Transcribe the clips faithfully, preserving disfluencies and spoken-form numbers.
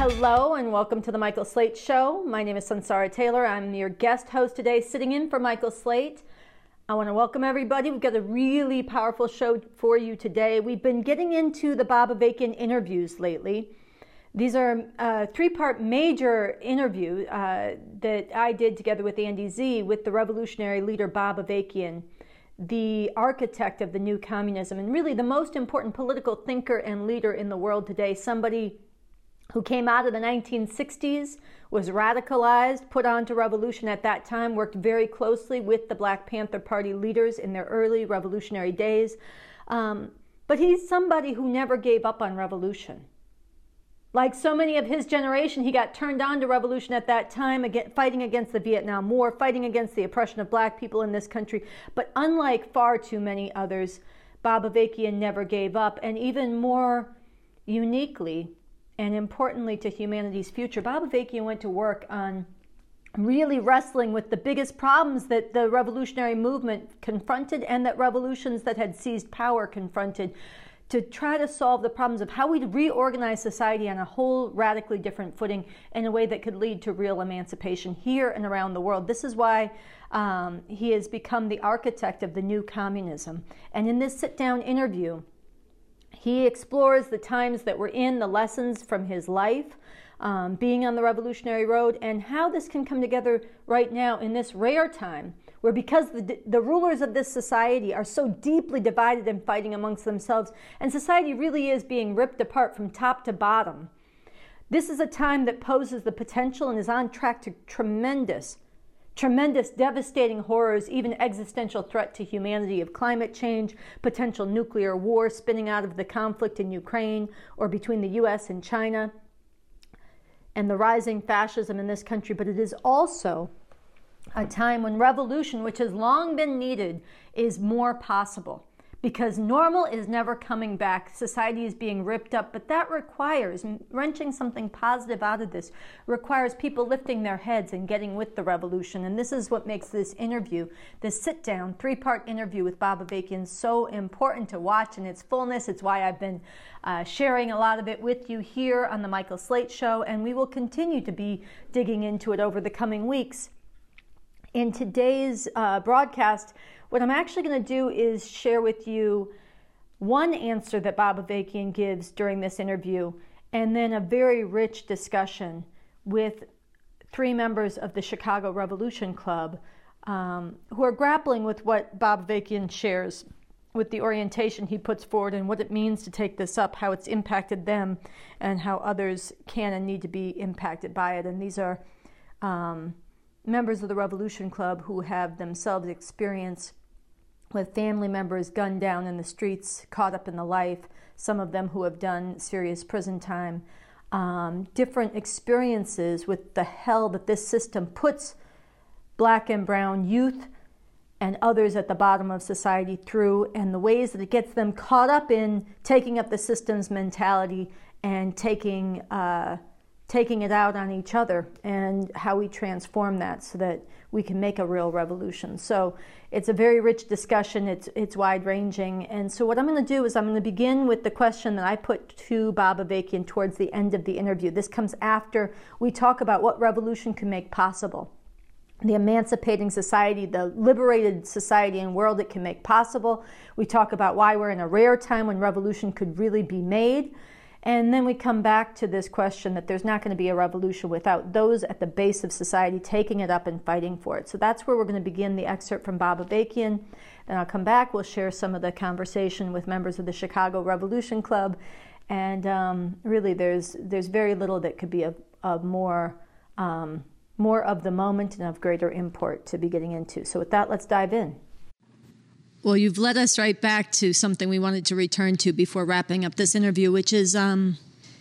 hello, and welcome to the Michael Slate Show. My name is Sansara Taylor. I'm your guest host today, sitting in for Michael Slate. I want to welcome everybody. We've got a really powerful show for you today. We've been getting into the Bob Avakian interviews lately. These are a three-part major interview uh, that I did together with Andy Z with the revolutionary leader Bob Avakian, the architect of the new communism, and really the most important political thinker and leader in the world today, somebody who came out of the nineteen sixties, was radicalized, put on to revolution at that time, worked very closely with the Black Panther Party leaders in their early revolutionary days. Um, but he's somebody who never gave up on revolution. Like so many of his generation, he got turned on to revolution at that time, again, fighting against the Vietnam War, fighting against the oppression of black people in this country. But unlike far too many others, Bob Avakian never gave up. And even more uniquely and importantly to humanity's future, Bob Avakian went to work on really wrestling with the biggest problems that the revolutionary movement confronted and that revolutions that had seized power confronted, to try to solve the problems of how we'd reorganize society on a whole radically different footing in a way that could lead to real emancipation here and around the world. This is why um, he has become the architect of the new communism. And in this sit-down interview, he explores the times that we're in, the lessons from his life, um, being on the revolutionary road, and how this can come together right now in this rare time where, because the, the rulers of this society are so deeply divided and fighting amongst themselves, and society really is being ripped apart from top to bottom, this is a time that poses the potential and is on track to tremendous Tremendous, devastating horrors, even existential threat to humanity of climate change, potential nuclear war spinning out of the conflict in Ukraine or between the U S and China, and the rising fascism in this country. But it is also a time when revolution, which has long been needed, is more possible. Because normal is never coming back. Society is being ripped up, but that requires, wrenching something positive out of this, requires people lifting their heads and getting with the revolution. And this is what makes this interview, this sit-down, three-part interview with Bob Avakian, so important to watch in its fullness. It's why I've been uh, sharing a lot of it with you here on the Michael Slate Show, and we will continue to be digging into it over the coming weeks. In today's uh, broadcast, what I'm actually going to do is share with you one answer that Bob Avakian gives during this interview, and then a very rich discussion with three members of the Chicago Revolution Club um, who are grappling with what Bob Avakian shares, with the orientation he puts forward and what it means to take this up, how it's impacted them, and how others can and need to be impacted by it. And these are um, members of the Revolution Club who have themselves experienced with family members gunned down in the streets, caught up in the life, some of them who have done serious prison time, um, different experiences with the hell that this system puts black and brown youth and others at the bottom of society through, and the ways that it gets them caught up in taking up the system's mentality and taking uh, taking it out on each other, and how we transform that so that we can make a real revolution. So it's a very rich discussion. It's it's wide-ranging. And so what I'm going to do is I'm going to begin with the question that I put to Bob Avakian towards the end of the interview. This comes after we talk about what revolution can make possible, the emancipating society, the liberated society and world it can make possible. We talk about why we're in a rare time when revolution could really be made. And then we come back to this question that there's not going to be a revolution without those at the base of society taking it up and fighting for it. So that's where we're going to begin the excerpt from Bob Avakian. Then I'll come back. We'll share some of the conversation with members of the Chicago Revolution Club. And um, really, there's there's very little that could be of, of more, um, more of the moment and of greater import to be getting into. So with that, let's dive in. Well, you've led us right back to something we wanted to return to before wrapping up this interview, which is um,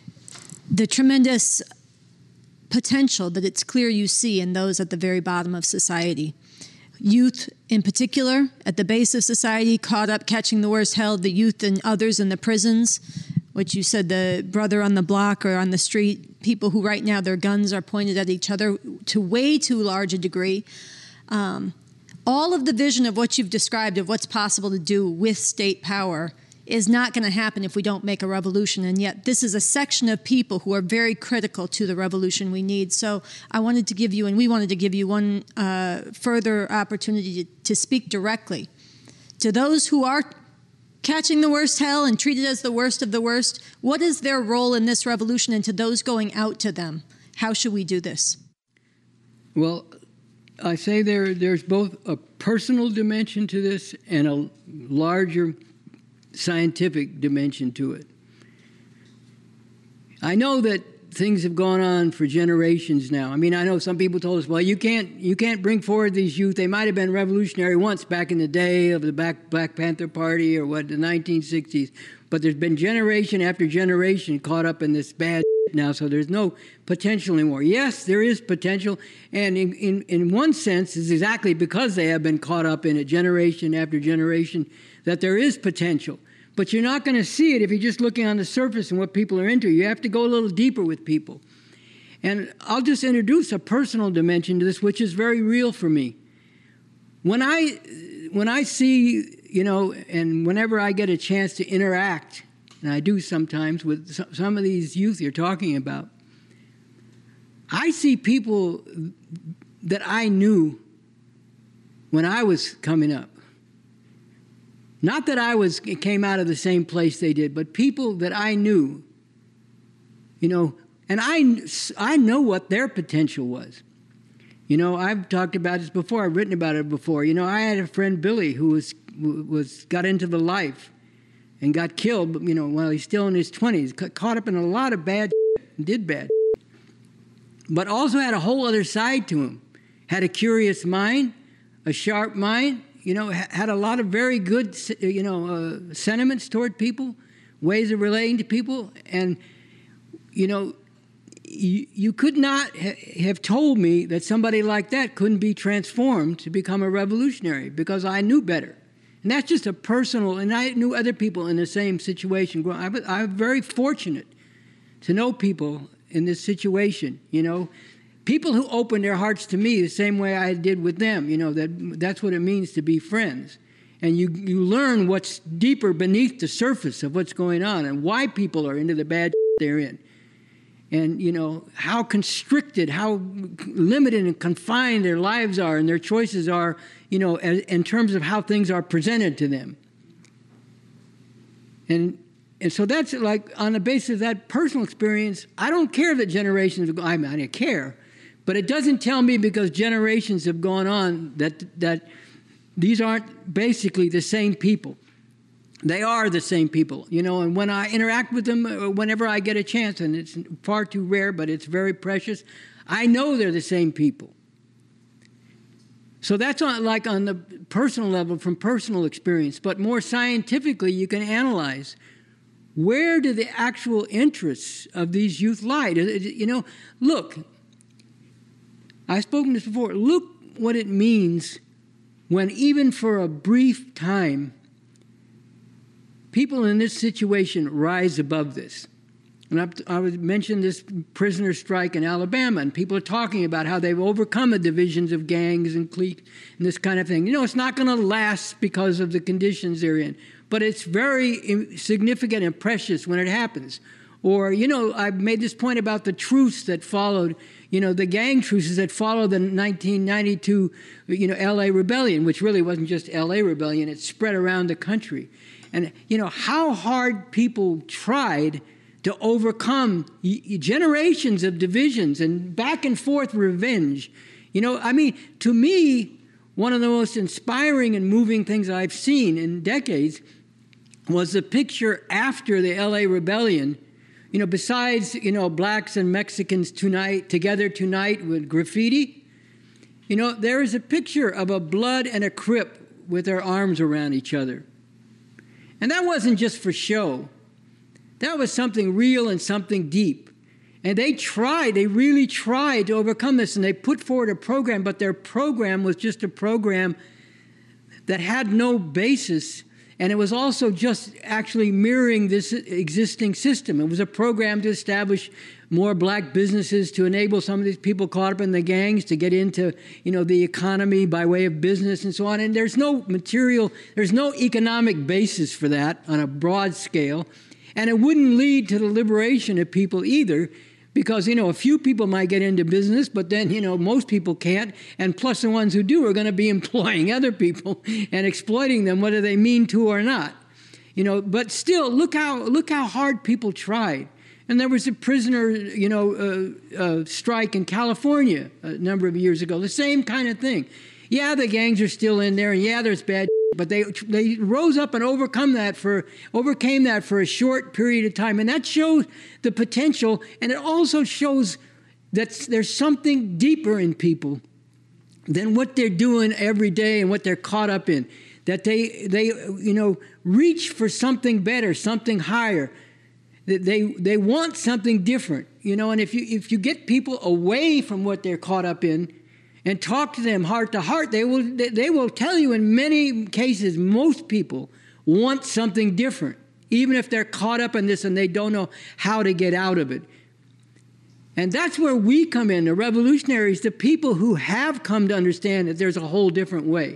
the tremendous potential that it's clear you see in those at the very bottom of society. Youth in particular, at the base of society, caught up catching the worst hell, the youth and others in the prisons, which you said the brother on the block or on the street, people who right now their guns are pointed at each other to way too large a degree. Um, all of the vision of what you've described of what's possible to do with state power is not going to happen if we don't make a revolution. And yet this is a section of people who are very critical to the revolution we need. So I wanted to give you, and we wanted to give you one uh, further opportunity to, to speak directly to those who are catching the worst hell and treated as the worst of the worst. What is their role in this revolution? And to those going out to them, how should we do this? Well, I say there there's both a personal dimension to this and a larger scientific dimension to it. I know that things have gone on for generations now. I mean, I know some people told us, well, you can't you can't bring forward these youth. They might have been revolutionary once back in the day of the Black, Black Panther Party or what, the nineteen sixties. But there's been generation after generation caught up in this bad now, so there's no potential anymore. Yes, there is potential, and in, in, in one sense, it's exactly because they have been caught up in it generation after generation that there is potential. But you're not going to see it if you're just looking on the surface and what people are into. You have to go a little deeper with people. And I'll just introduce a personal dimension to this, which is very real for me. When I, when I see, you know, and whenever I get a chance to interact, and I do sometimes with some of these youth you're talking about, I see people that I knew when I was coming up. Not that I was came out of the same place they did, but people that I knew, you know, and I, I know what their potential was. You know, I've talked about this before. I've written about it before. You know, I had a friend, Billy, who was was got into the life and got killed, you know, while he's still in his twenties, caught up in a lot of bad shit and did bad shit. But also had a whole other side to him. Had a curious mind, a sharp mind, you know, had a lot of very good, you know, uh, sentiments toward people, ways of relating to people. And, you know, you, you could not ha- have told me that somebody like that couldn't be transformed to become a revolutionary, because I knew better. And that's just a personal, and I knew other people in the same situation. I, I'm very fortunate to know people in this situation, you know. People who open their hearts to me the same way I did with them, you know, that that's what it means to be friends. And you, you learn what's deeper beneath the surface of what's going on and why people are into the bad they're in. And, you know, how constricted, how limited and confined their lives are and their choices are, you know, in terms of how things are presented to them. And and so that's like, on the basis of that personal experience, I don't care that generations have gone, I mean, I care. But it doesn't tell me because generations have gone on that that these aren't basically the same people. They are the same people, you know, and when I interact with them, whenever I get a chance, and it's far too rare, but it's very precious, I know they're the same people. So that's on, like on the personal level, from personal experience. But more scientifically, you can analyze, where do the actual interests of these youth lie? You know, look, I've spoken this before. Look what it means when, even for a brief time, people in this situation rise above this. And I've, I would mention this prisoner strike in Alabama, and people are talking about how they've overcome the divisions of gangs and cliques and this kind of thing. You know, it's not going to last because of the conditions they're in, but it's very significant and precious when it happens. Or, you know, I made this point about the truce that followed, you know, the gang truces that followed the nineteen ninety-two, you know, L A rebellion, which really wasn't just L A rebellion, it spread around the country. And, you know, how hard people tried to overcome generations of divisions and back and forth revenge. You know, I mean, to me, one of the most inspiring and moving things I've seen in decades was the picture after the L A rebellion. You know, besides, you know, blacks and Mexicans tonight, together tonight with graffiti, you know, there is a picture of a blood and a Crip with their arms around each other. And that wasn't just for show. That was something real and something deep. And they tried, they really tried to overcome this, and they put forward a program, but their program was just a program that had no basis And it was also just actually mirroring this existing system. It was a program to establish more black businesses, to enable some of these people caught up in the gangs to get into, you know, the economy by way of business and so on. And there's no material, there's no economic basis for that on a broad scale. And it wouldn't lead to the liberation of people either, because, you know, a few people might get into business, but then, you know, most people can't. And plus the ones who do are going to be employing other people and exploiting them, whether they mean to or not. You know, but still, look how, look how hard people tried. And there was a prisoner, you know, uh, uh, strike in California a number of years ago, the same kind of thing. Yeah, the gangs are still in there, and yeah, there's bad, but they they rose up and overcome that for overcame that for a short period of time, and that shows the potential, and it also shows that there's something deeper in people than what they're doing every day and what they're caught up in. That they they you know reach for something better, something higher. They they want something different, you know. And if you if you get people away from what they're caught up in, and talk to them heart to heart, they will they will tell you in many cases, most people want something different, even if they're caught up in this and they don't know how to get out of it. And that's where we come in, the revolutionaries, the people who have come to understand that there's a whole different way.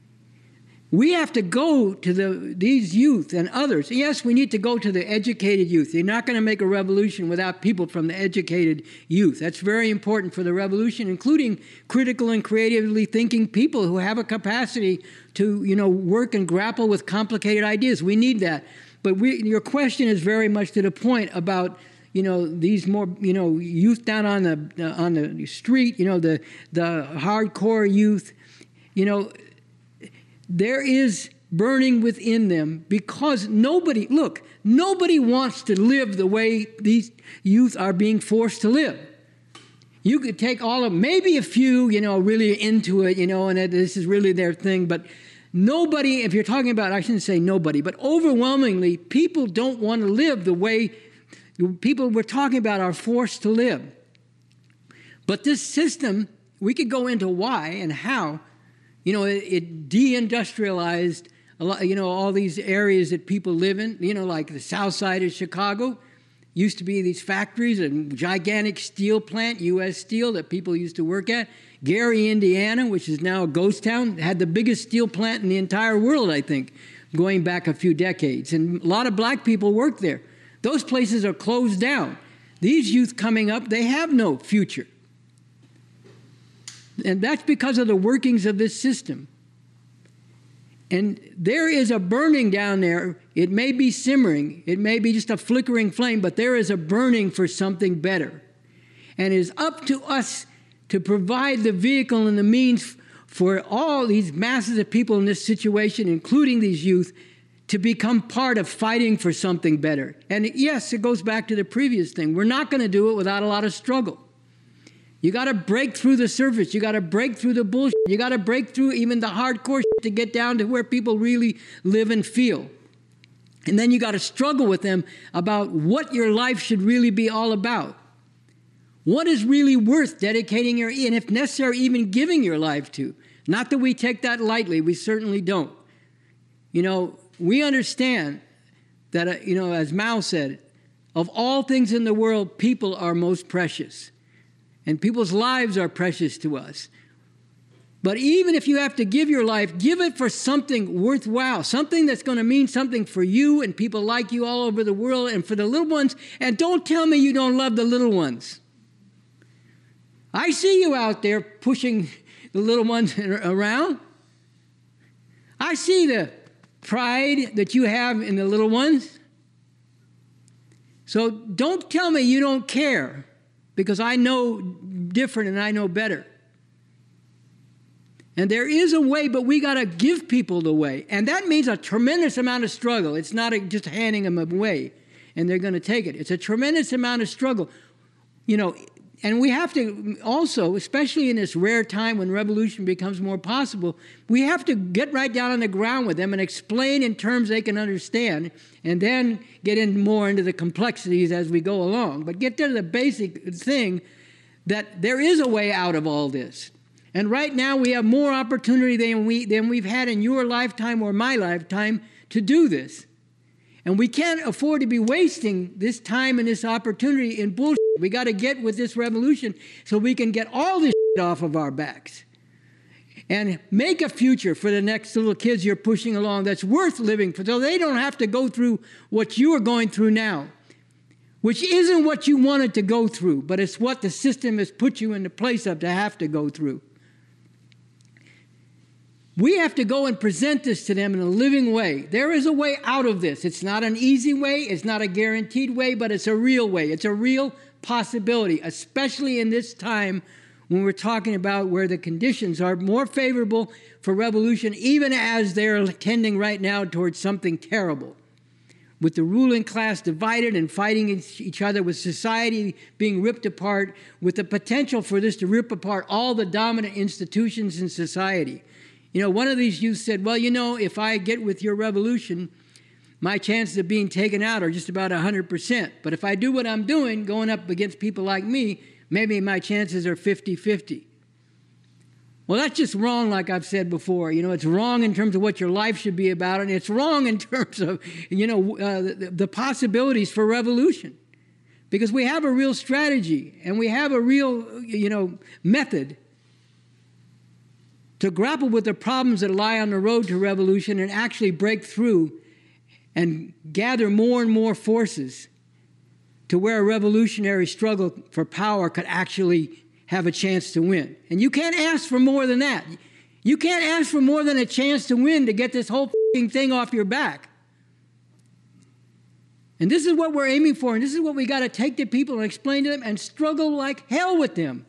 We have to go to the, these youth and others. Yes, we need to go to the educated youth. You're not going to make a revolution without people from the educated youth. That's very important for the revolution, including critical and creatively thinking people who have a capacity to, you know, work and grapple with complicated ideas. We need that. But we, your question is very much to the point about, you know, these more, you know, youth down on the on the street, you know, the the hardcore youth, you know. There is burning within them because nobody, look, nobody wants to live the way these youth are being forced to live. You could take all of, maybe a few, you know, really into it, you know, and this is really their thing, but nobody, if you're talking about, I shouldn't say nobody, but overwhelmingly, people don't want to live the way people we're talking about are forced to live. But this system, we could go into why and how. You know, it, it deindustrialized a lot, you know, all these areas that people live in, you know, like the south side of Chicago. Used to be these factories, a gigantic steel plant, U S Steel, that people used to work at. Gary, Indiana, which is now a ghost town, had the biggest steel plant in the entire world, I think, going back a few decades. And a lot of black people worked there. Those places are closed down. These youth coming up, they have no future. And that's because of the workings of this system. And there is a burning down there. It may be simmering. It may be just a flickering flame, but there is a burning for something better. And it is up to us to provide the vehicle and the means for all these masses of people in this situation, including these youth, to become part of fighting for something better. And yes, it goes back to the previous thing. We're not going to do it without a lot of struggle. You got to break through the surface. You got to break through the bullshit. You got to break through even the hardcore shit to get down to where people really live and feel. And then you got to struggle with them about what your life should really be all about. What is really worth dedicating your, and if necessary, even giving your life to? Not that we take that lightly. We certainly don't. You know, we understand that, uh, you know, as Mao said, of all things in the world, people are most precious. And people's lives are precious to us. But even if you have to give your life, give it for something worthwhile, something that's going to mean something for you and people like you all over the world and for the little ones. And don't tell me you don't love the little ones. I see you out there pushing the little ones around. I see the pride that you have in the little ones. So don't tell me you don't care. Because I know different and I know better. And there is a way, but we got to give people the way. And that means a tremendous amount of struggle. It's not a, just handing them away and they're going to take it. It's a tremendous amount of struggle. You know, and we have to also, especially in this rare time when revolution becomes more possible, we have to get right down on the ground with them and explain in terms they can understand, and then get in more into the complexities as we go along. But get to the basic thing that there is a way out of all this. And right now we have more opportunity than, we, than we've had in your lifetime or my lifetime to do this. And we can't afford to be wasting this time and this opportunity in bullshit. We got to get with this revolution so we can get all this shit off of our backs and make a future for the next little kids you're pushing along that's worth living for, so they don't have to go through what you are going through now, which isn't what you wanted to go through, but it's what the system has put you in the place of to have to go through. We have to go and present this to them in a living way. There is a way out of this. It's not an easy way. It's not a guaranteed way, but it's a real way. It's a real possibility, especially in this time when we're talking about where the conditions are more favorable for revolution, even as they're tending right now towards something terrible. With the ruling class divided and fighting each other, with society being ripped apart, with the potential for this to rip apart all the dominant institutions in society. You know, one of these youth said, well, you know, if I get with your revolution, my chances of being taken out are just about one hundred percent. But if I do what I'm doing, going up against people like me, maybe my chances are fifty fifty. Well, that's just wrong, like I've said before. You know, it's wrong in terms of what your life should be about, and it's wrong in terms of, you know, uh, the, the possibilities for revolution. Because we have a real strategy, and we have a real, you know, method to grapple with the problems that lie on the road to revolution and actually break through and gather more and more forces to where a revolutionary struggle for power could actually have a chance to win. And you can't ask for more than that. You can't ask for more than a chance to win to get this whole thing off your back. And this is what we're aiming for, and this is what we got to take to people and explain to them and struggle like hell with them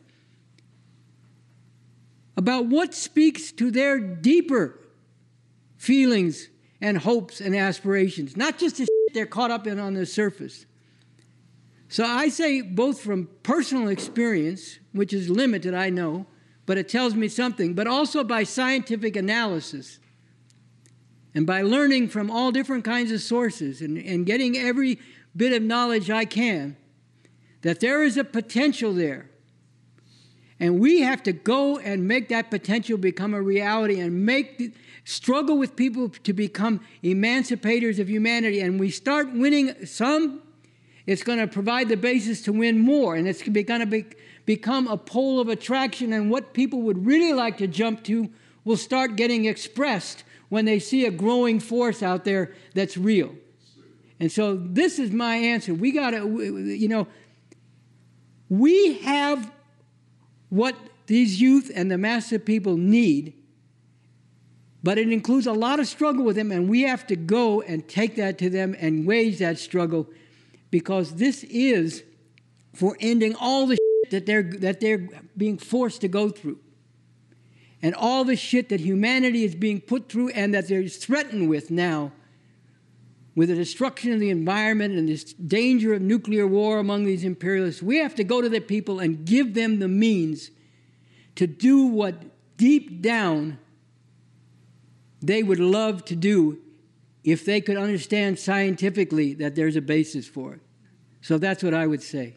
about what speaks to their deeper feelings and hopes and aspirations, not just the shit they're caught up in on the surface. So I say, both from personal experience, which is limited, I know, but it tells me something, but also by scientific analysis and by learning from all different kinds of sources and, and getting every bit of knowledge I can, that there is a potential there. And we have to go and make that potential become a reality and make the, struggle with people to become emancipators of humanity. And we start winning some, it's going to provide the basis to win more. And it's going to be, become a pole of attraction. And what people would really like to jump to will start getting expressed when they see a growing force out there that's real. And so this is my answer. We got to, you know, we have what these youth and the mass of people need, but it includes a lot of struggle with them, and we have to go and take that to them and wage that struggle, because this is for ending all the shit that they're, that they're being forced to go through, and all the shit that humanity is being put through and that they're threatened with now, with the destruction of the environment and this danger of nuclear war among these imperialists. We have to go to the people and give them the means to do what deep down they would love to do if they could understand scientifically that there's a basis for it. So that's what I would say.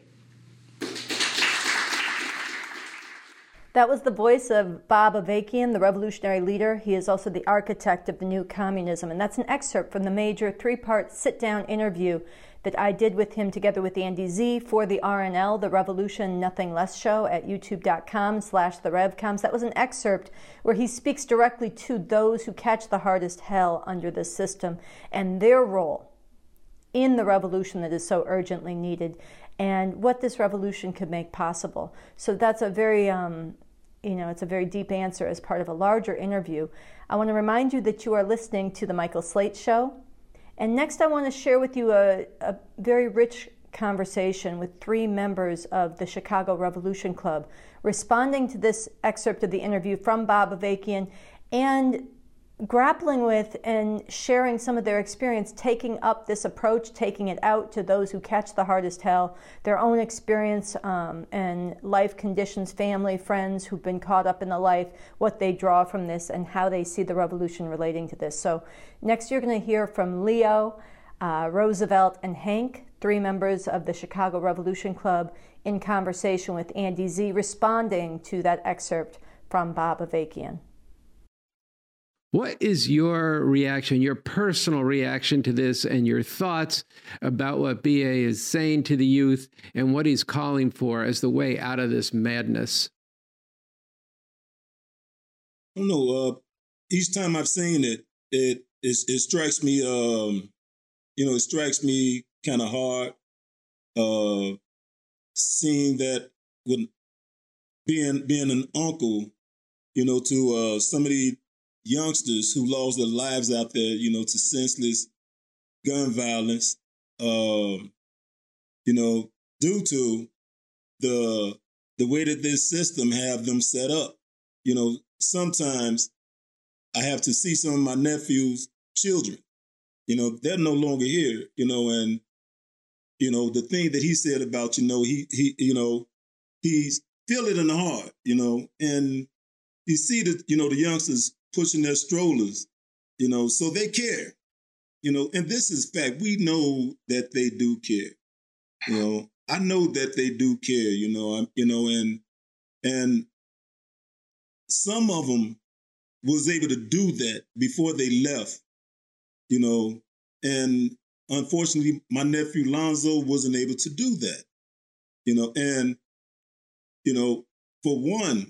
That was the voice of Bob Avakian, the revolutionary leader. He is also the architect of the new communism. And that's an excerpt from the major three-part sit-down interview that I did with him together with Andy Z for the R N L, the Revolution Nothing Less show at youtube.com slash the RevComs. That was an excerpt where he speaks directly to those who catch the hardest hell under this system and their role in the revolution that is so urgently needed and what this revolution could make possible. So that's a very... Um, You know, it's a very deep answer as part of a larger interview. I want to remind you that you are listening to The Michael Slate Show. And next I want to share with you a, a very rich conversation with three members of the Chicago Revolution Club, responding to this excerpt of the interview from Bob Avakian and grappling with and sharing some of their experience, taking up this approach, taking it out to those who catch the hardest hell, their own experience um, and life conditions, family, friends who've been caught up in the life, what they draw from this, and how they see the revolution relating to this. So next you're going to hear from Leo, uh, Roosevelt, and Hank, three members of the Chicago Revolution Club, in conversation with Andy Z, responding to that excerpt from Bob Avakian. What is your reaction, your personal reaction to this, and your thoughts about what B A is saying to the youth and what he's calling for as the way out of this madness? I don't know. Uh, each time I've seen it, it it, it strikes me. Um, you know, it strikes me kind of hard. Uh, seeing that when being being an uncle, you know, to uh, some of the youngsters who lost their lives out there, you know, to senseless gun violence, um, you know, due to the the way that this system have them set up. You know, sometimes I have to see some of my nephew's children. You know, they're no longer here. You know, and you know the thing that he said about you know he he you know he's feel it in the heart. You know, and you see the you know the youngsters pushing their strollers. You know, so they care. You know, and this is fact. We know that they do care. You know, I know that they do care. You know, I'm, you know, and and some of them was able to do that before they left. You know, and unfortunately, my nephew Lonzo wasn't able to do that. You know, and you know, for one,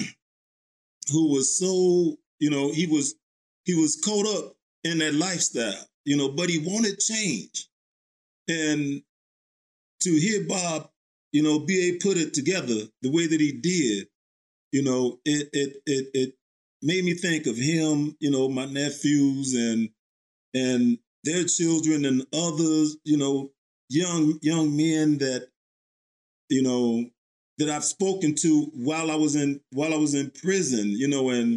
who was so you know he was he was caught up in that lifestyle. You know, but he wanted change. And to hear Bob, you know, B A put it together the way that he did, you know, it it it it made me think of him, you know, my nephews and and their children and others, you know, young young men that, you know, that I've spoken to while I was in while I was in prison, you know, and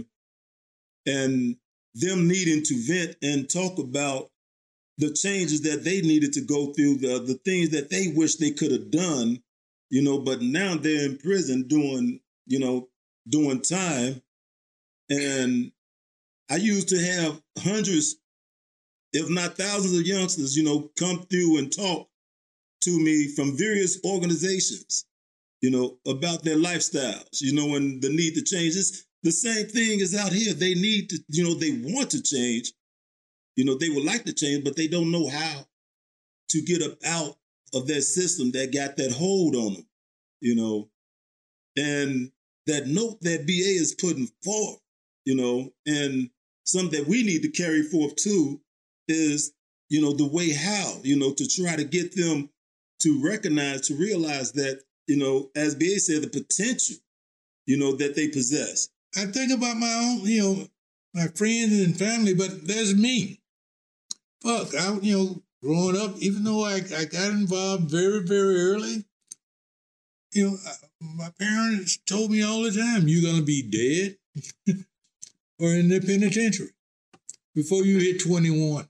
and them needing to vent and talk about the changes that they needed to go through, the, the things that they wish they could have done, you know, but now they're in prison doing, you know, doing time. And I used to have hundreds, if not thousands of youngsters, you know, come through and talk to me from various organizations, you know, about their lifestyles, you know, and the need to change. It's the same thing is out here. They need to, you know, they want to change. You know, they would like to change, but they don't know how to get up out of that system that got that hold on them, you know. And that note that B A is putting forth, you know, and something that we need to carry forth too is, you know, the way how, you know, to try to get them to recognize, to realize that, you know, as B A said, the potential, you know, that they possess. I think about my own, you know, my friends and family, but there's me. Fuck, I, you know, growing up, even though I, I got involved very, very early, you know, I, my parents told me all the time, you're going to be dead or in the penitentiary before you hit twenty-one.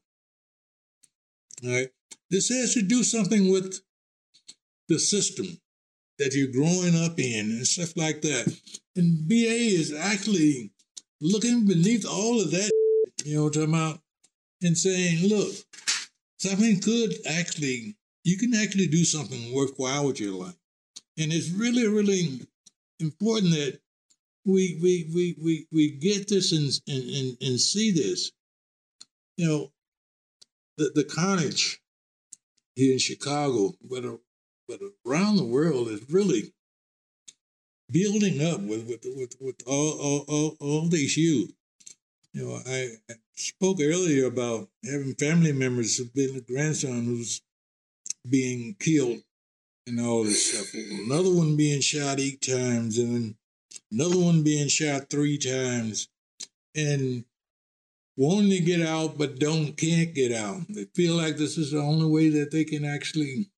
All right. This has to do something with the system that you're growing up in and stuff like that. And B A is actually looking beneath all of that, you know, talking about, and saying, look, something could actually, you can actually do something worthwhile with your life. And it's really, really important that we we we we, we get this and, and, and see this. You know, the, the carnage here in Chicago, but, but around the world is really building up with, with, with, with all, all, all, all these youth. You know, I spoke earlier about having family members who've been a grandson who's being killed and all this stuff. Another one being shot eight times and another one being shot three times and wanting to get out but don't can't get out. They feel like this is the only way that they can actually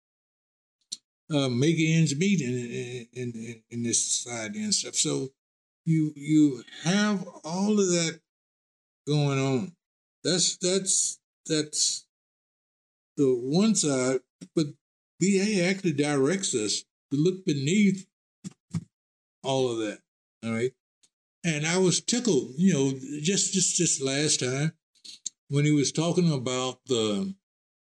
uh, make ends meet in, in, in, in this society and stuff. So you you have all of that going on. That's that's that's the one side, but B A actually directs us to look beneath all of that. All right. And I was tickled, you know, just just just last time when he was talking about the,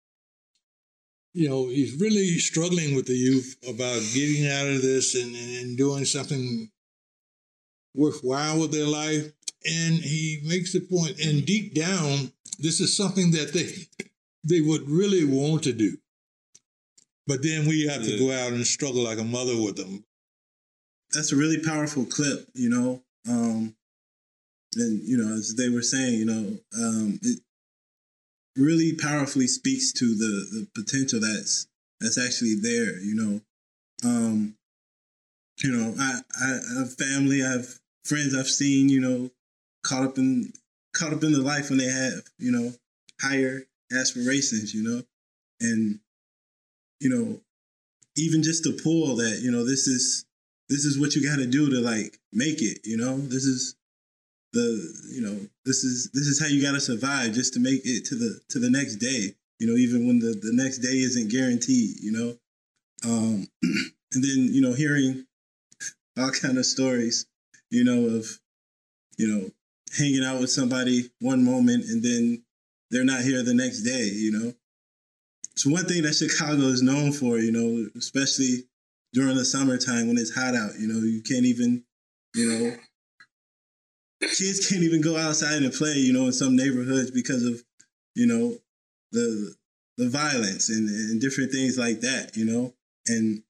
you know, he's really struggling with the youth about getting out of this and, and, and doing something worthwhile with their life. And he makes the point, and deep down, this is something that they they would really want to do. But then we have to go out and struggle like a mother with them. That's a really powerful clip, you know. Um, and, you know, as they were saying, you know, um, it really powerfully speaks to the, the potential that's that's actually there, you know. Um, you know, I, I, I have family, I have friends I've seen, you know, caught up in caught up in the life when they have, you know, higher aspirations, you know. And, you know, even just to pull that, you know, this is this is what you got to do to like make it, you know. This is the, you know, this is this is how you got to survive just to make it to the to the next day, you know, even when the, the next day isn't guaranteed, you know. Um, and then, you know, hearing all kind of stories, you know, of, you know, hanging out with somebody one moment and then they're not here the next day, you know. It's one thing that Chicago is known for, you know, especially during the summertime when it's hot out, you know, you can't even, you know, kids can't even go outside and play, you know, in some neighborhoods because of, you know, the the violence and, and different things like that, you know. And,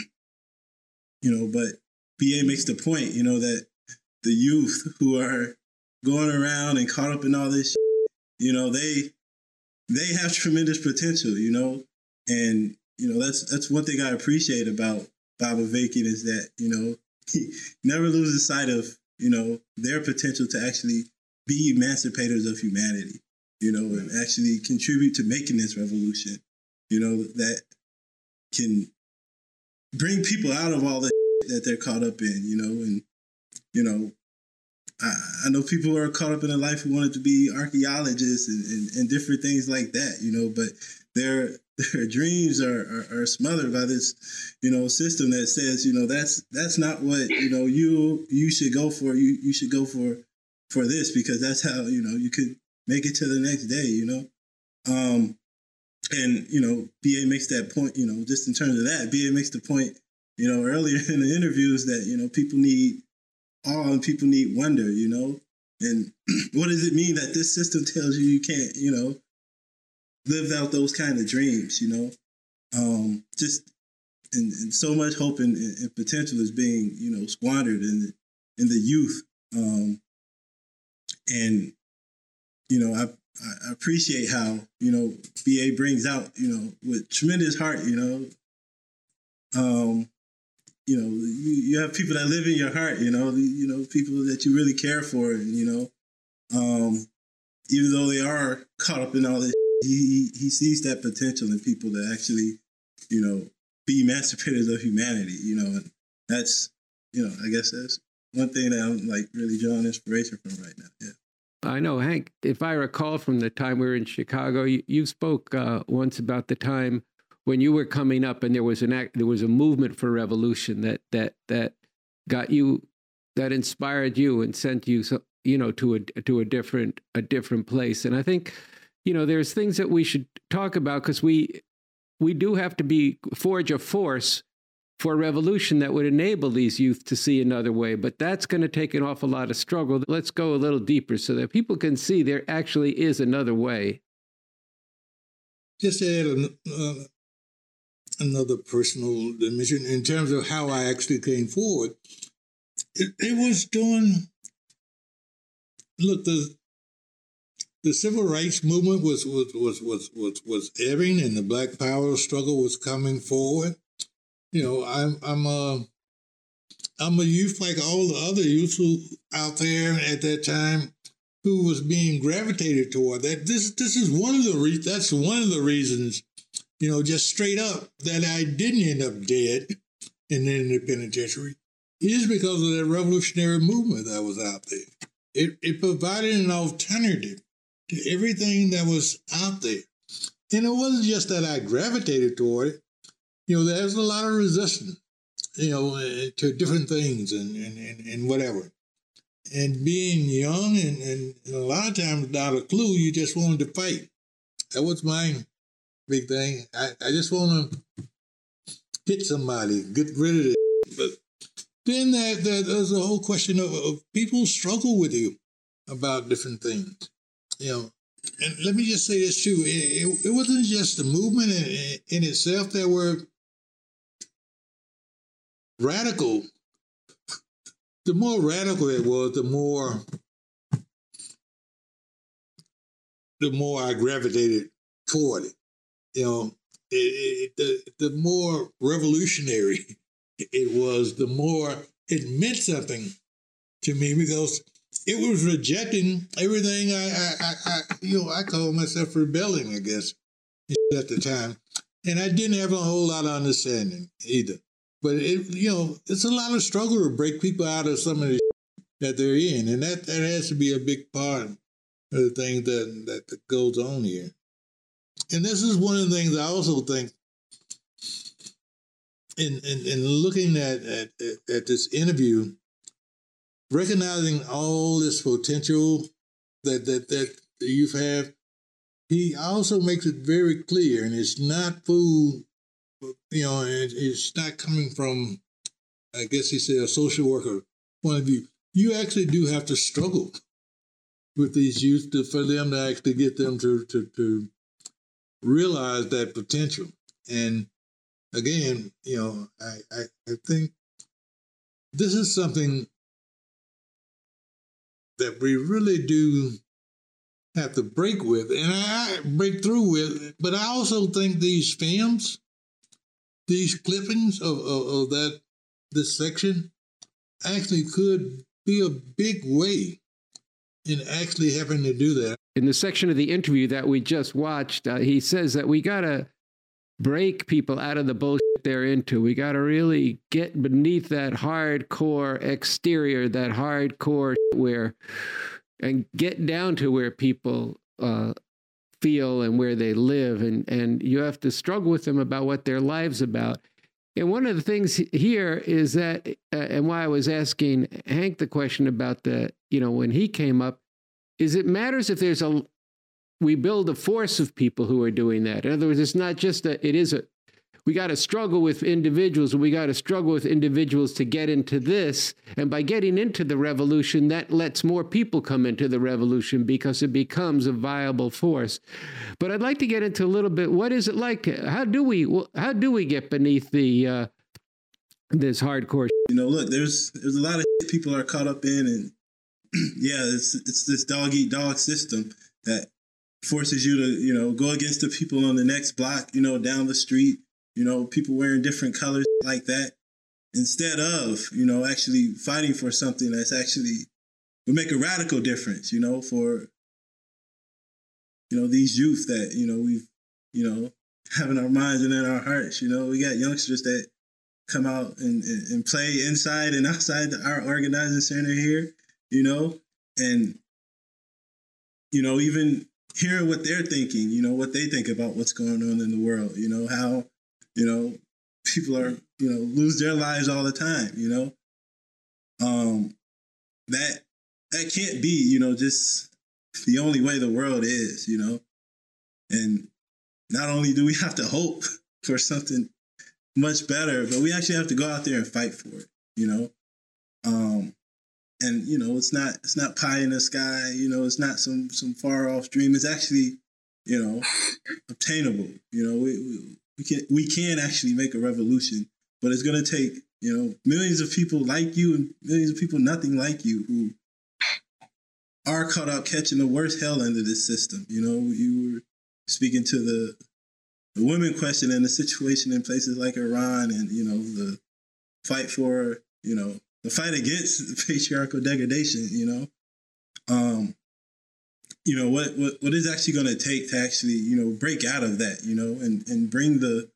you know, but B A makes the point, you know, that the youth who are going around and caught up in all this shit, you know, they they have tremendous potential, you know. And, you know, that's that's one thing I appreciate about Bob Avakian is that, you know, he never loses sight of, you know, their potential to actually be emancipators of humanity, you know, and actually contribute to making this revolution, you know, that can bring people out of all the that they're caught up in, you know. And, you know, I, I know people who are caught up in a life who wanted to be archaeologists and, and, and different things like that, you know, but their their dreams are, are, are smothered by this, you know, system that says, you know, that's that's not what, you know, you you should go for. You you should go for for this because that's how, you know, you could make it to the next day, you know. Um, and, you know, B A makes that point, you know, just in terms of that, B A makes the point, you know, earlier in the interviews that, you know, people need awe and people need wonder, you know. And what does it mean that this system tells you you can't, you know, live out those kind of dreams, you know? Um, just and, and so much hope and, and potential is being, you know, squandered in the, in the youth. Um, and, you know, I, I appreciate how, you know, B A brings out, you know, with tremendous heart, you know, um, you know, you, you have people that live in your heart, you know, you know, people that you really care for, and, you know, um, even though they are caught up in all this, he he sees that potential in people to actually, you know, be emancipators of humanity, you know, and that's, you know, I guess that's one thing that I'm like really drawing inspiration from right now. Yeah. I know, Hank, if I recall from the time we were in Chicago, you, you spoke uh, once about the time when you were coming up and there was an act, there was a movement for revolution that that that got you, that inspired you and sent you, so, you know, to a to a different a different place. And I think, you know, there's things that we should talk about because we we do have to be forge a force for a revolution that would enable these youth to see another way. But that's going to take an awful lot of struggle. Let's go a little deeper so that people can see there actually is another way. Just to add an, uh, another personal dimension in terms of how I actually came forward, it, it was doing, look, the the civil rights movement was was was was was, was ebbing, and the Black Power struggle was coming forward. You know, I'm I'm a I'm a youth like all the other youth who out there at that time who was being gravitated toward that. This this is one of the re- that's one of the reasons, you know, just straight up, that I didn't end up dead in the penitentiary is because of that revolutionary movement that was out there. It it provided an alternative to everything that was out there, and it wasn't just that I gravitated toward it. You know, there's a lot of resistance, you know, to different things and, and, and, and whatever. And being young and, and, and a lot of times without a clue, you just wanted to fight. That was my big thing. I, I just want to hit somebody, get rid of it. But then there, there, there's a whole question of, of people struggle with you. about different things. You know, and let me just say this too: it, it, it wasn't just the movement in, in itself that were radical. The more radical it was, the more the more I gravitated toward it. You know, it, it, the the more revolutionary it was, the more it meant something to me, because it was rejecting everything I, I, I, I you know, I call myself rebelling, I guess, at the time. And I didn't have a whole lot of understanding either. But, it, you know, it's a lot of struggle to break people out of some of the that they're in. And that, that has to be a big part of the thing that, that, that goes on here. And this is one of the things I also think in, in, in looking at, at, at this interview, recognizing all this potential that, that, that the youth have, he also makes it very clear, and it's not food, you know, and it's not coming from, I guess he said, a social worker point of view. You actually do have to struggle with these youth to, for them to actually get them to, to, to realize that potential. And again, you know, I, I, I think this is something that we really do have to break with, and I break through with. But I also think these films, these clippings of, of, of that this section, actually could be a big way in actually having to do that. In the section of the interview that we just watched, uh, he says that we got to break people out of the bullshit they're into. We got to really get beneath that hardcore exterior, that hardcore where, and get down to where people uh, feel and where they live. And, and you have to struggle with them about what their life's about. And one of the things here is that, uh, and why I was asking Hank the question about the, you know, when he came up, is it matters if there's a, we build a force of people who are doing that. In other words, it's not just a, it is a, we got to struggle with individuals. We got to struggle with individuals to get into this. And by getting into the revolution, that lets more people come into the revolution because it becomes a viable force. But I'd like to get into a little bit, what is it like? How do we, how do we get beneath the, uh, this hardcore? You know, look, there's, there's a lot of shit people are caught up in, and yeah, it's, it's this dog eat dog system that forces you to, you know, go against the people on the next block, you know, down the street, you know, people wearing different colors like that, instead of, you know, actually fighting for something that's actually would make a radical difference, you know, for, you know, these youth that, you know, we've, you know, have in our minds and in our hearts. You know, we got youngsters that come out and, and, and play inside and outside our organizing center here, you know, and, you know, even hearing what they're thinking, you know, what they think about what's going on in the world, you know, how, you know, people are, you know, lose their lives all the time, you know. Um, that that can't be, you know, just the only way the world is, you know. And not only do we have to hope for something much better, but we actually have to go out there and fight for it, you know. Um, and you know, it's not it's not pie in the sky, you know, it's not some some far off dream. It's actually, you know, obtainable. You know, we, we we can we can actually make a revolution, but it's going to take, you know, millions of people like you and millions of people nothing like you who are caught out catching the worst hell end of this system. You know, you were speaking to the the women question and the situation in places like Iran, and you know, the fight for, you know, the fight against patriarchal degradation. You know, um, you know what what what is actually going to take to actually, you know, break out of that, you know, and and bring the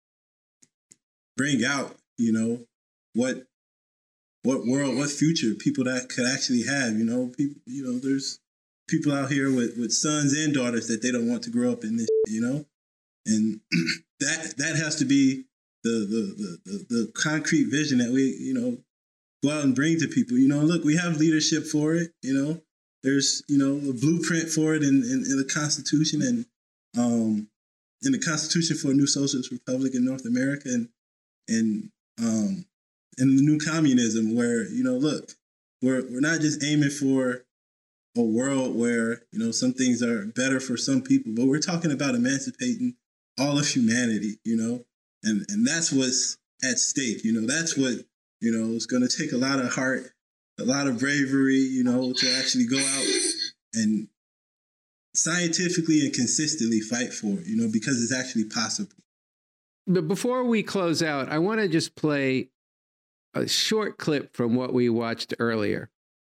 bring out, you know, what what world, what future people that could actually have. You know, people, you know, there's people out here with with sons and daughters that they don't want to grow up in this, you know. And that that has to be the, the the the the concrete vision that we, you know, go out and bring to people. You know, look, we have leadership for it. You know, there's, you know, a blueprint for it in, in, in the Constitution, and um, in the Constitution for a new socialist republic in North America, and and um, and the new communism, where, you know, look, we're we're not just aiming for a world where, you know, some things are better for some people, but we're talking about emancipating all of humanity, you know, and, and that's what's at stake. You know, that's what, you know, it's going to take a lot of heart, a lot of bravery, you know, to actually go out and scientifically and consistently fight for it, you know, because it's actually possible. But before we close out, I want to just play a short clip from what we watched earlier.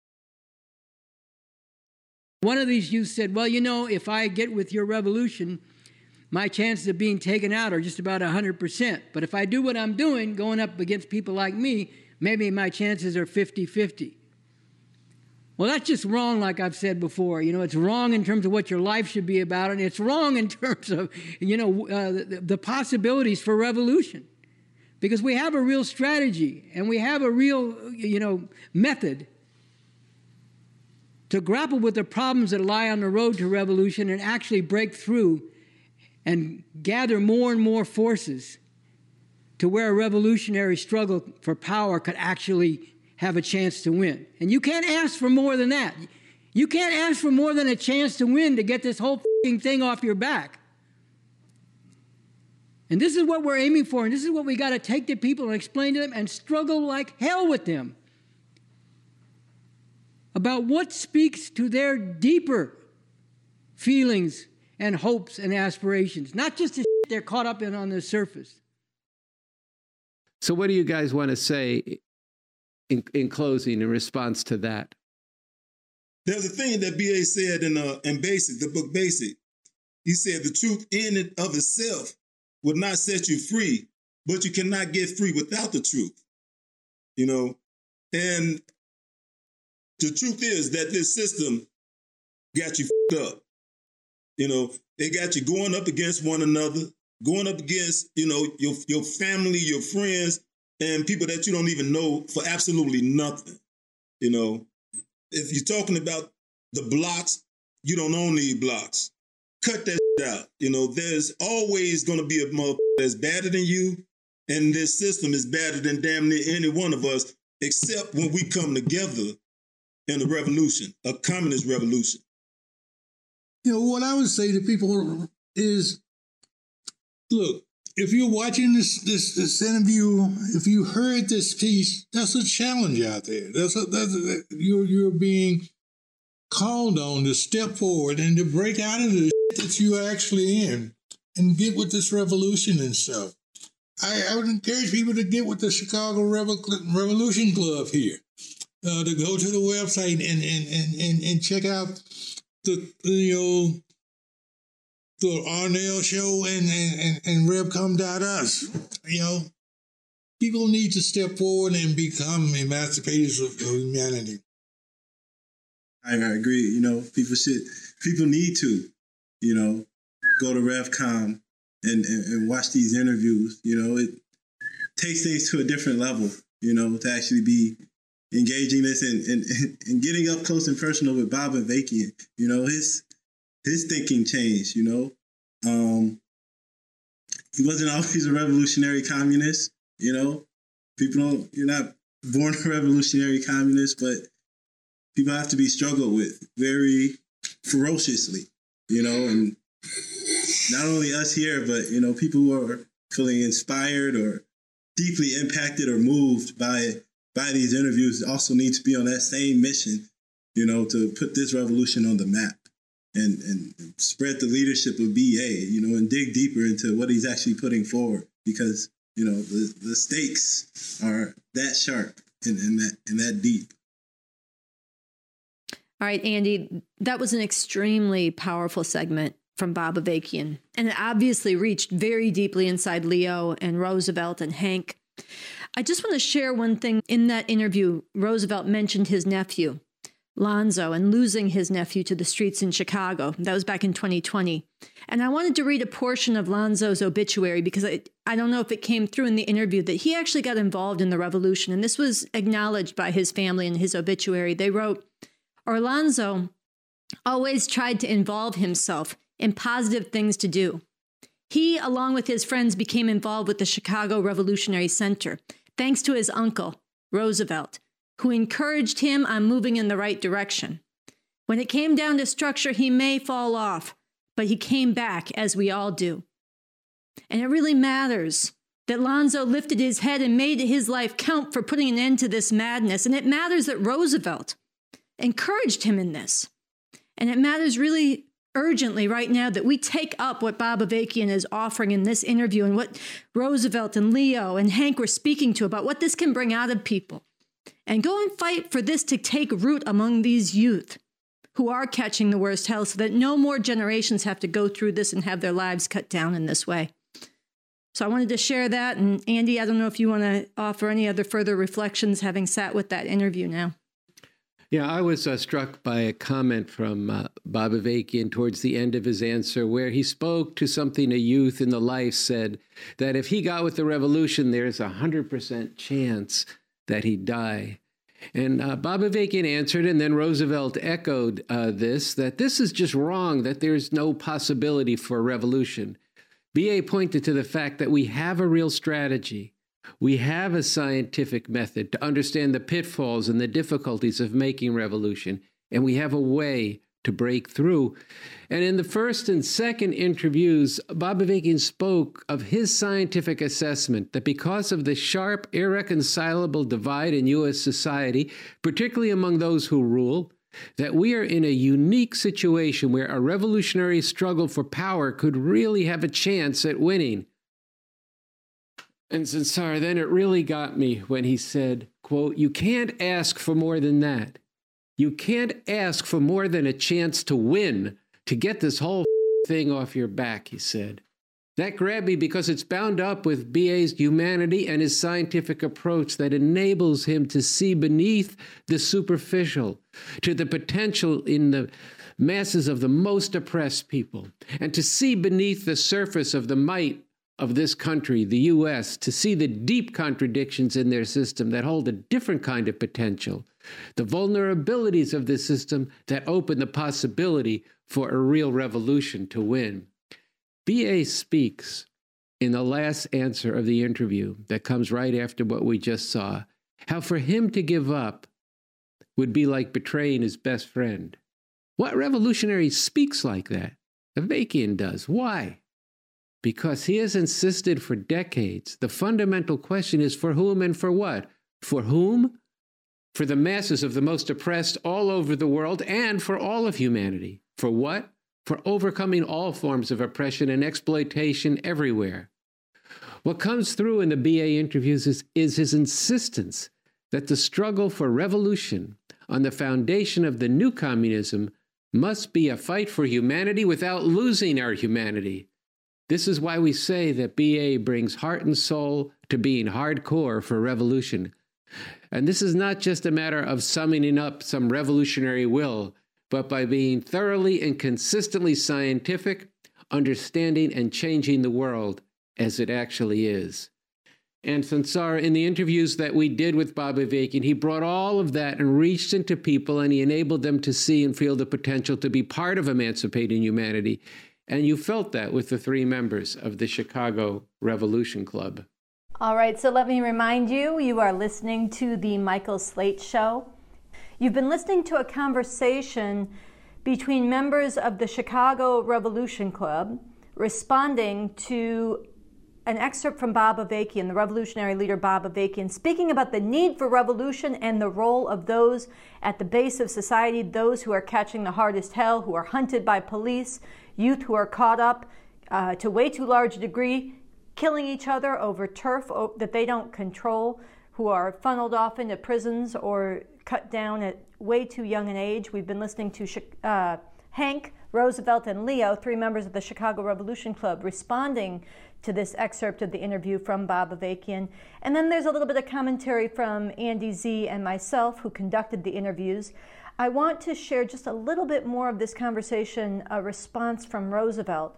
One of these youth said, well, you know, if I get with your revolution, my chances of being taken out are just about one hundred percent. But if I do what I'm doing, going up against people like me, maybe my chances are fifty fifty. Well, that's just wrong, like I've said before. You know, it's wrong in terms of what your life should be about, and it's wrong in terms of, you know, uh, the, the possibilities for revolution. Because we have a real strategy, and we have a real, you know, method to grapple with the problems that lie on the road to revolution and actually break through and gather more and more forces to where a revolutionary struggle for power could actually have a chance to win. And you can't ask for more than that. You can't ask for more than a chance to win to get this whole f***ing thing off your back. And this is what we're aiming for, and this is what we got to take to people and explain to them and struggle like hell with them about what speaks to their deeper feelings and hopes and aspirations, not just the shit they're caught up in on the surface. So what do you guys want to say in, in closing in response to that? There's a thing that B A said in uh, in Basic, the book Basic. He said the truth in and of itself would not set you free, but you cannot get free without the truth. You know, and the truth is that this system got you f***ed up. You know, they got you going up against one another, going up against, you know, your your family, your friends, and people that you don't even know for absolutely nothing. You know, if you're talking about the blocks, you don't own these blocks. Cut that shit out. You know, there's always going to be a motherfucker that's badder than you, and this system is badder than damn near any one of us, except when we come together in a revolution, a communist revolution. You know, what I would say to people is, look, if you're watching this this this interview, if you heard this piece, that's a challenge out there. That's a, that's a, you're you're being called on to step forward and to break out of the shit that you're actually in and get with this revolution and stuff. I, I would encourage people to get with the Chicago Revo- Revolution Club here, uh, to go to the website and and and and, and check out the, the you know the Arnell show and and and, and Revcom dot us. You know, people need to step forward and become emancipators of, of humanity. I, I agree. You know, people should, people need to, you know, go to Revcom and, and, and watch these interviews. You know, it takes things to a different level, you know, to actually be engaging this and, and, and getting up close and personal with Bob Avakian. You know, his his thinking changed, you know. Um, he wasn't always a revolutionary communist, you know. People don't, you're not born a revolutionary communist, but people have to be struggled with very ferociously, you know, and not only us here, but, you know, people who are feeling inspired or deeply impacted or moved by by these interviews also need to be on that same mission, you know, to put this revolution on the map and, and spread the leadership of B A, you know, and dig deeper into what he's actually putting forward, because, you know, the, the stakes are that sharp and, and that and that deep. All right, Andy, that was an extremely powerful segment from Bob Avakian, and it obviously reached very deeply inside Leo and Roosevelt and Hank. I just want to share one thing. In that interview, Roosevelt mentioned his nephew, Lonzo, and losing his nephew to the streets in Chicago. That was back in twenty twenty. And I wanted to read a portion of Lonzo's obituary because I, I don't know if it came through in the interview that he actually got involved in the revolution. And this was acknowledged by his family in his obituary. They wrote, Orlando always tried to involve himself in positive things to do. He, along with his friends, became involved with the Chicago Revolutionary Center, thanks to his uncle, Roosevelt, who encouraged him on moving in the right direction. When it came down to structure, he may fall off, but he came back, as we all do. And it really matters that Lonzo lifted his head and made his life count for putting an end to this madness. And it matters that Roosevelt encouraged him in this. And it matters really urgently right now that we take up what Bob Avakian is offering in this interview and what Roosevelt and Leo and Hank were speaking to about what this can bring out of people. And go and fight for this to take root among these youth who are catching the worst hell so that no more generations have to go through this and have their lives cut down in this way. So I wanted to share that. And Andy, I don't know if you want to offer any other further reflections having sat with that interview now. Yeah, I was uh, struck by a comment from uh, Bob Avakian towards the end of his answer where he spoke to something a youth in the life said, that if he got with the revolution, there's a one hundred percent chance that he'd die. And uh, Bob Avakian answered, and then Roosevelt echoed uh, this, that this is just wrong, that there's no possibility for a revolution. B A pointed to the fact that we have a real strategy. We have a scientific method to understand the pitfalls and the difficulties of making revolution, and we have a way to break through. And in the first and second interviews, Bob Avakian spoke of his scientific assessment that because of the sharp, irreconcilable divide in U S society, particularly among those who rule, that we are in a unique situation where a revolutionary struggle for power could really have a chance at winning. And Sansar, then it really got me when he said, quote, "You can't ask for more than that. You can't ask for more than a chance to win, to get this whole thing off your back," he said. That grabbed me because it's bound up with B A's humanity and his scientific approach that enables him to see beneath the superficial, to the potential in the masses of the most oppressed people, and to see beneath the surface of the might of this country, the U S, to see the deep contradictions in their system that hold a different kind of potential, the vulnerabilities of this system that open the possibility for a real revolution to win. B A speaks in the last answer of the interview that comes right after what we just saw, how for him to give up would be like betraying his best friend. What revolutionary speaks like that? Avakian does. Why? Because he has insisted for decades. The fundamental question is for whom and for what? For whom? For the masses of the most oppressed all over the world and for all of humanity. For what? For overcoming all forms of oppression and exploitation everywhere. What comes through in the B A interviews is, is his insistence that the struggle for revolution on the foundation of the new communism must be a fight for humanity without losing our humanity. This is why we say that B A brings heart and soul to being hardcore for revolution. And this is not just a matter of summoning up some revolutionary will, but by being thoroughly and consistently scientific, understanding and changing the world as it actually is. And Sansara, in the interviews that we did with Bob Avakian, he brought all of that and reached into people, and he enabled them to see and feel the potential to be part of emancipating humanity. And you felt that with the three members of the Chicago Revolution Club. All right, so let me remind you, you are listening to the Michael Slate Show. You've been listening to a conversation between members of the Chicago Revolution Club responding to an excerpt from Bob Avakian, the revolutionary leader Bob Avakian, speaking about the need for revolution and the role of those at the base of society, those who are catching the hardest hell, who are hunted by police, youth who are caught up uh, to way too large a degree, killing each other over turf that they don't control, who are funneled off into prisons or cut down at way too young an age. We've been listening to uh, Hank, Roosevelt, and Leo, three members of the Chicago Revolution Club, responding to this excerpt of the interview from Bob Avakian. And then there's a little bit of commentary from Andy Z and myself, who conducted the interviews. I want to share just a little bit more of this conversation, a response from Roosevelt.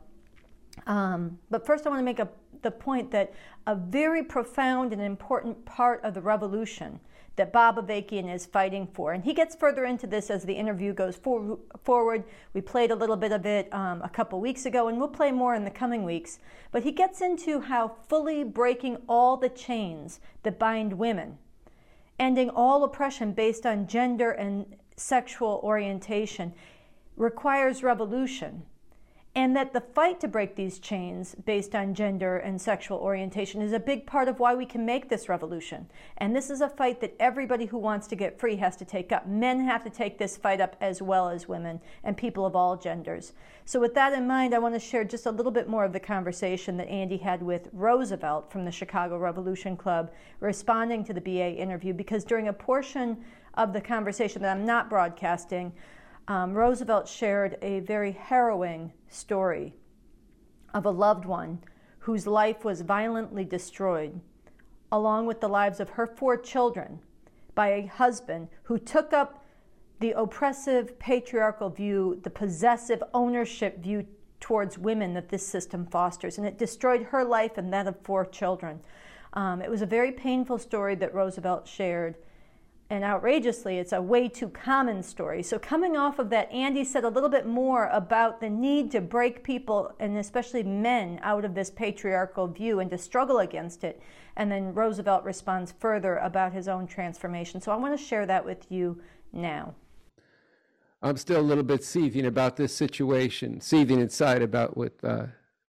Um, but first I want to make a, the point that a very profound and important part of the revolution that Bob Avakian is fighting for, and he gets further into this as the interview goes for, forward. We played a little bit of it um, a couple weeks ago, and we'll play more in the coming weeks. But he gets into how fully breaking all the chains that bind women, ending all oppression based on gender and sexual orientation requires revolution, and that the fight to break these chains based on gender and sexual orientation is a big part of why we can make this revolution. And this is a fight that everybody who wants to get free has to take up. Men have to take this fight up as well as women and people of all genders. So with that in mind, I want to share just a little bit more of the conversation that Andy had with Roosevelt from the Chicago Revolution Club, responding to the B A interview, because during a portion of the conversation that I'm not broadcasting, Um, Roosevelt shared a very harrowing story of a loved one whose life was violently destroyed, along with the lives of her four children, by a husband who took up the oppressive patriarchal view, the possessive ownership view towards women that this system fosters. And it destroyed her life and that of four children. Um, it was a very painful story that Roosevelt shared. And outrageously, it's a way too common story. So coming off of that, Andy said a little bit more about the need to break people, and especially men, out of this patriarchal view and to struggle against it. And then Roosevelt responds further about his own transformation. So I want to share that with you now. I'm still a little bit seething about this situation, seething inside about what uh,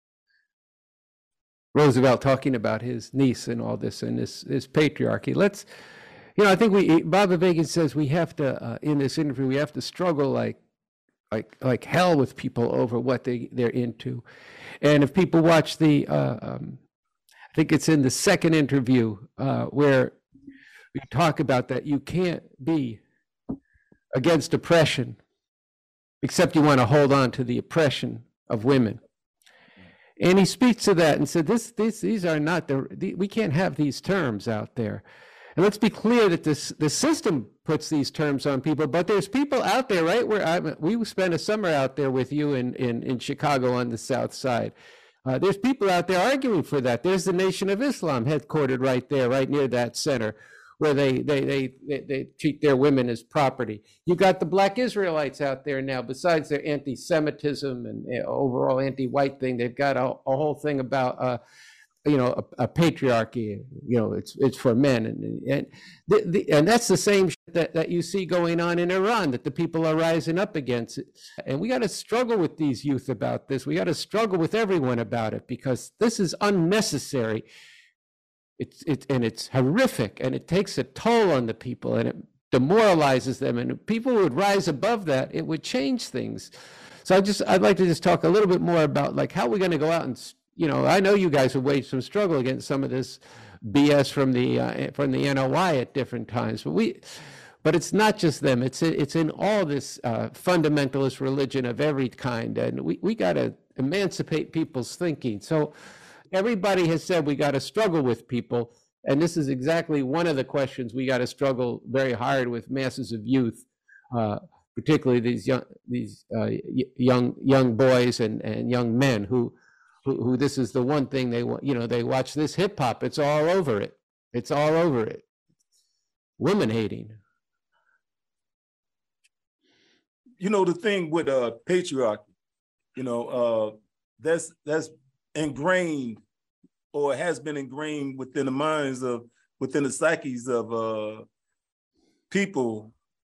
Roosevelt talking about his niece and all this and this, this patriarchy. Let's You know, I think we, Bob Avakian says we have to, uh, in this interview, we have to struggle like, like, like hell with people over what they, they're into. And if people watch the, uh, um, I think it's in the second interview uh, where we talk about that you can't be against oppression, except you want to hold on to the oppression of women. And he speaks to that and said, this, this, these are not the, the, we can't have these terms out there. And let's be clear that this the system puts these terms on people, but there's people out there, right? Where I, we spent a summer out there with you in, in, in Chicago on the South Side. Uh, there's people out there arguing for that. There's the Nation of Islam headquartered right there, right near that center, where they they they they, they treat their women as property. You got the Black Israelites out there now. Besides their anti-Semitism and uh, overall anti-white thing, they've got a, a whole thing about. Uh, you know, a, a patriarchy, you know, it's it's for men. And and, the, the, and that's the same shit that, that you see going on in Iran, that the people are rising up against it. And we got to struggle with these youth about this. We got to struggle with everyone about it, because this is unnecessary. It's, it, and it's horrific, and it takes a toll on the people, and it demoralizes them. And if people would rise above that, it would change things. So I just, I'd like to just talk a little bit more about like how we're going to go out and, you know, I know you guys have waged some struggle against some of this B S from the uh, from the N O I at different times, but we, but it's not just them. It's it's in all this uh, fundamentalist religion of every kind, and we we got to emancipate people's thinking. So everybody has said we got to struggle with people, and this is exactly one of the questions we got to struggle very hard with masses of youth, uh, particularly these young these uh, young young boys and and young men who. Who, who this is the one thing they want, you know, they watch this hip hop, it's all over it. It's all over it. Women hating. You know, the thing with uh, patriarchy, you know, uh, that's that's ingrained, or has been ingrained within the minds of, within the psyches of uh, people,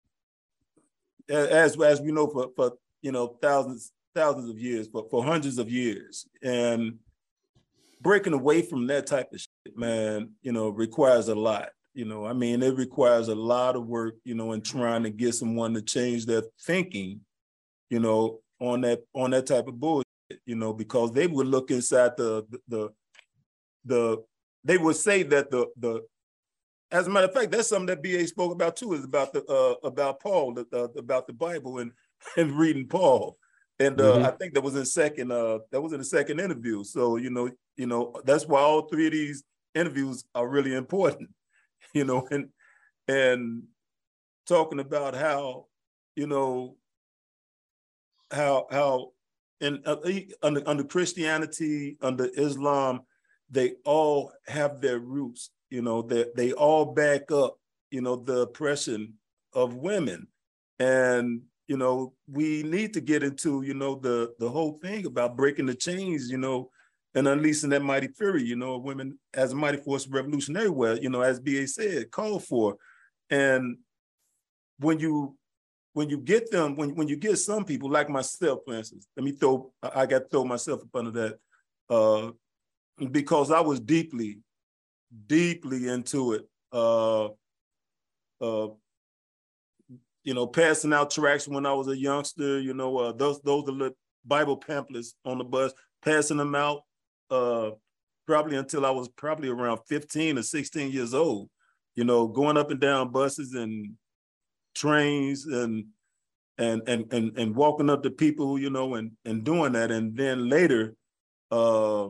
as as we know, for, for you know, thousands thousands of years, but for hundreds of years. And breaking away from that type of shit, man, you know, requires a lot. You know, I mean, it requires a lot of work, you know, in trying to get someone to change their thinking, you know, on that on that type of bullshit, you know, because they would look inside the the the, the they would say that the the as a matter of fact, that's something that B A spoke about too, is about the uh, about Paul, the, the, about the Bible and and reading Paul. And uh, mm-hmm. I think that was in second. Uh, that was in the second interview. So you know, you know, that's why all three of these interviews are really important. You know, and and talking about how, you know, how how in uh, under under Christianity, under Islam, they all have their roots. You know, that they, they all back up, you know, the oppression of women. And you know, we need to get into, you know, the, the whole thing about breaking the chains, you know, and unleashing that mighty fury, you know, of women as a mighty force of revolution everywhere, you know, as B A said, called for. And when you when you get them, when when you get some people like myself, for instance, let me throw, I got to throw myself up under that, uh, because I was deeply, deeply into it. Uh, uh, you know, passing out tracts when I was a youngster. You know, uh, those those are the Bible pamphlets on the bus, passing them out. Uh, probably until I was probably around fifteen or sixteen years old. You know, going up and down buses and trains and and and and and walking up to people, you know, and and doing that, and then later, uh,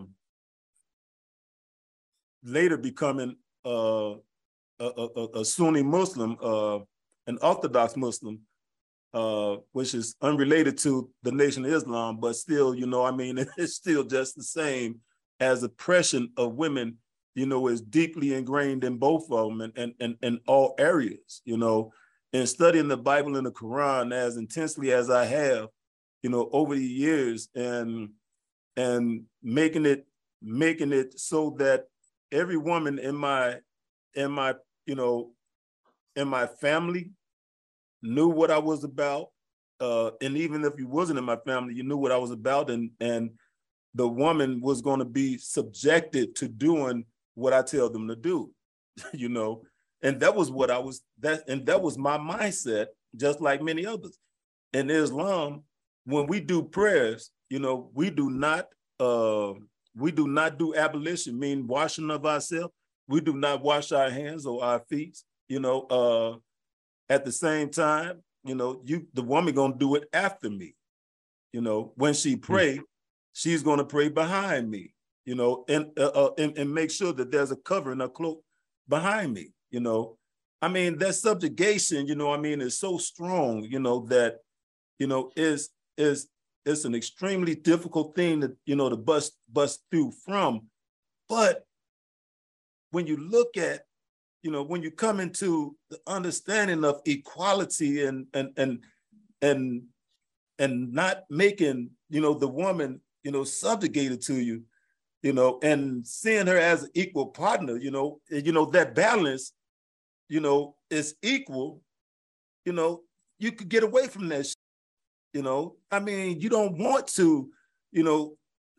later becoming uh, a, a, a Sunni Muslim, uh, an Orthodox Muslim, uh, which is unrelated to the Nation of Islam, but still, you know, I mean, it's still just the same, as oppression of women, you know, is deeply ingrained in both of them and and and in all areas, you know. And studying the Bible and the Quran as intensely as I have, you know, over the years, and and making it making it so that every woman in my in my you know in my family knew what I was about, uh, and even if you wasn't in my family, you knew what I was about, and and the woman was going to be subjected to doing what I tell them to do, you know. And that was what I was, that, and that was my mindset, just like many others. In Islam, when we do prayers, you know, we do not, uh, we do not do ablution, mean washing of ourselves. We do not wash our hands or our feet, you know. Uh, at the same time, you know, you the woman gonna do it after me, you know. When she pray, mm-hmm. she's gonna pray behind me, you know, and, uh, uh, and and make sure that there's a covering, a cloak behind me. You know, I mean, that subjugation, you know, I mean, is so strong, you know, that, you know, is is it's an extremely difficult thing to, you know, to bust bust through from. But when you look at, you know, when you come into the understanding of equality and and and and and not making, you know, the woman, you know, subjugated to you, you know, and seeing her as an equal partner, you know, you know, that balance, you know, is equal, you know, you could get away from that shit, you know. I mean, you don't want to, you know,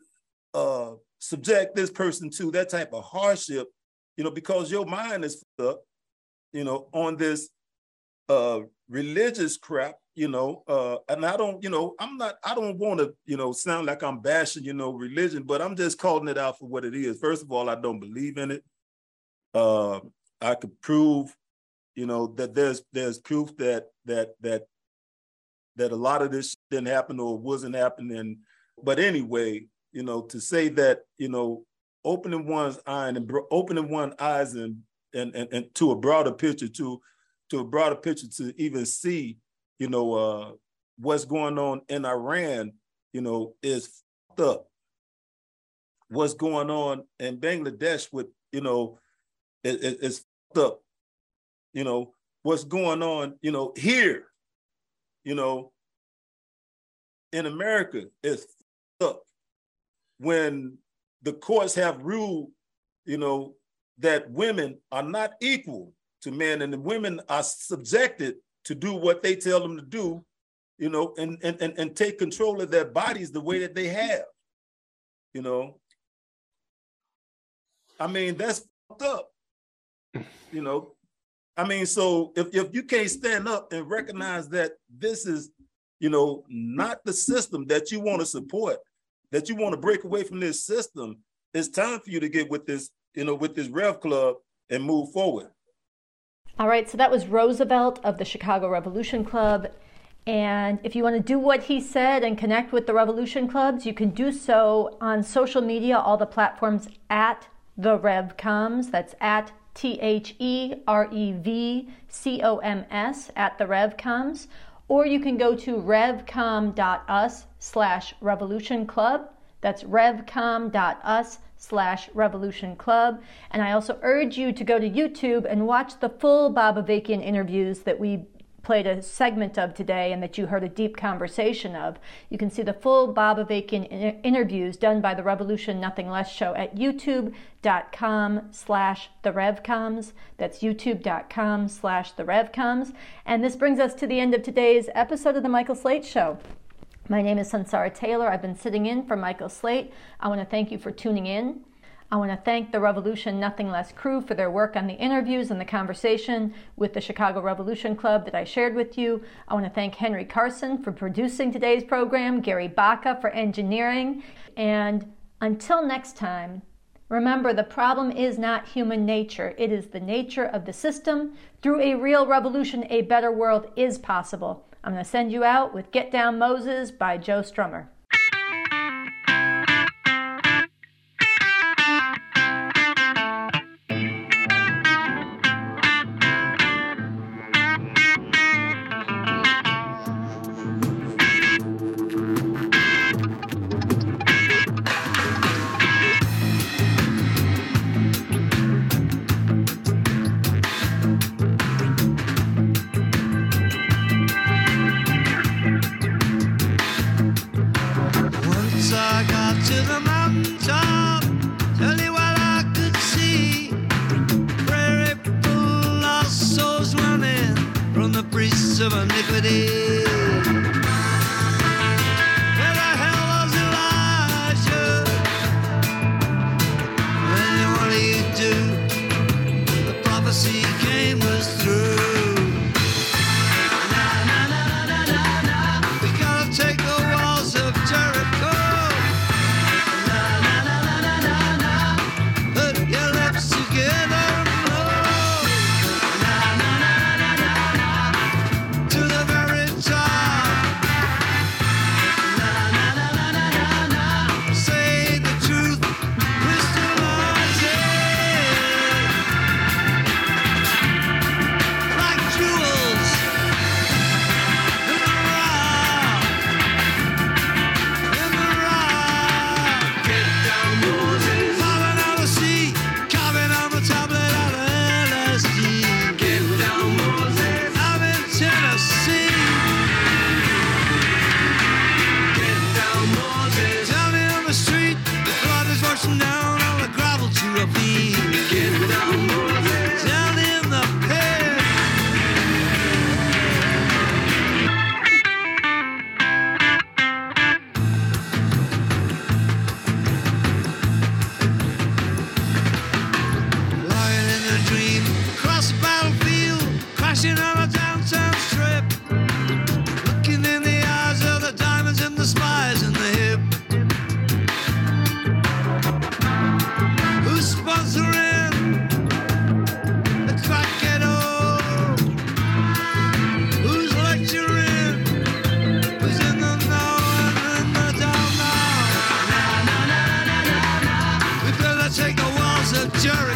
uh, subject this person to that type of hardship, you know, because your mind is up, you know, on this uh, religious crap, you know, uh, and I don't, you know, I'm not, I don't want to, you know, sound like I'm bashing, you know, religion, but I'm just calling it out for what it is. First of all, I don't believe in it. Uh, I could prove, you know, that there's there's proof that that that that a lot of this didn't happen or wasn't happening. But anyway, you know, to say that, you know, opening one's eye and bro- opening one's eyes and, and and and to a broader picture, to to a broader picture, to even see, you know, uh, what's going on in Iran, you know, is fucked up. What's going on in Bangladesh with, you know, it, it, it's fucked up. You know, what's going on, you know, here, you know, in America is fucked up. When the courts have ruled, you know, that women are not equal to men, and the women are subjected to do what they tell them to do, you know, and and and, and take control of their bodies the way that they have, you know. I mean, that's fucked up, you know. I mean, so if, if you can't stand up and recognize that this is, you know, not the system that you want to support, that you want to break away from this system, it's time for you to get with this, you know, with this Rev Club and move forward. All right, so that was Roosevelt of the Chicago Revolution Club. And if you want to do what he said and connect with the Revolution Clubs, you can do so on social media, all the platforms at the RevComs. That's at T H E R E V C O M S, at the RevComs. Or you can go to revcom.us slash revolution club. That's revcom.us slash revolution club. And I also urge you to go to YouTube and watch the full Bob Avakian interviews that we played a segment of today and that you heard a deep conversation of, you can see the full Bob Avakian in- interviews done by the Revolution Nothing Less show at youtube.com slash the Revcoms. That's youtube.com slash the Revcoms. And this brings us to the end of today's episode of The Michael Slate Show. My name is Sansara Taylor. I've been sitting in for Michael Slate. I want to thank you for tuning in. I want to thank the Revolution Nothing Less crew for their work on the interviews and the conversation with the Chicago Revolution Club that I shared with you. I want to thank Henry Carson for producing today's program, Gary Baca for engineering. And until next time, remember, the problem is not human nature. It is the nature of the system. Through a real revolution, a better world is possible. I'm going to send you out with Get Down Moses by Joe Strummer. Of iniquity. Where the hell was Elijah? When what do you do? The prophecy came was through. Na na na na na na. We gotta take the walls of Jericho. Na na na na na na na. Put your lips together. Jerry.